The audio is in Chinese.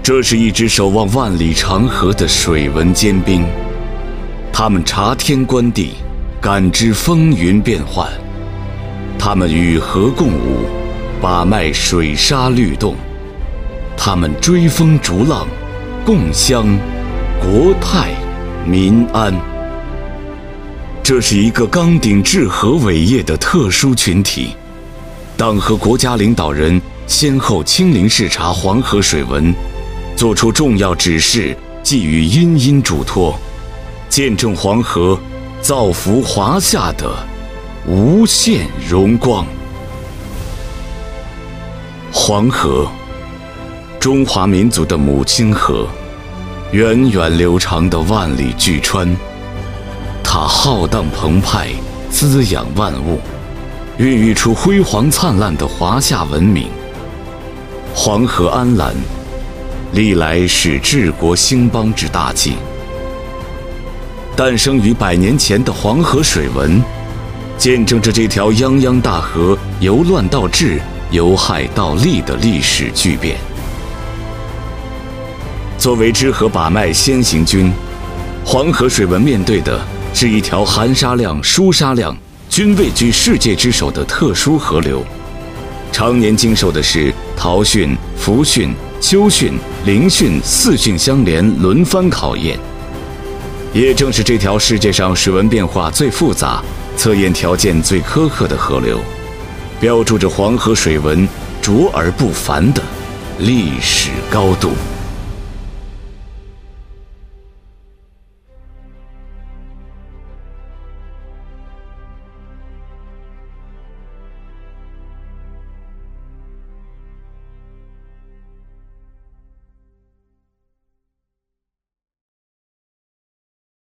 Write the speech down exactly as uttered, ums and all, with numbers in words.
这是一支守望万里长河的水文尖兵，他们察天观地，感知风云变幻，他们与河共舞，把脉水沙律动，他们追风逐浪，共襄国泰民安。这是一个纲鼎治河伟业的特殊群体。党和国家领导人先后亲临视察黄河水文，作出重要指示，寄予殷殷嘱托，见证黄河造福华夏的无限荣光。黄河，中华民族的母亲河，源远流长的万里巨川，它浩荡澎湃，滋养万物，孕育出辉煌灿烂的华夏文明。黄河安澜，历来是治国兴邦之大计。诞生于百年前的黄河水文，见证着这条泱泱大河由乱到治，由害到利的历史巨变。作为支河把脉先行军，黄河水文面对的是一条含沙量、疏沙量均位居世界之首的特殊河流，常年经受的是陶汛、伏汛、秋汛、凌汛四汛相连轮番考验。也正是这条世界上水文变化最复杂、测验条件最苛刻的河流，标注着黄河水文卓而不凡的历史高度。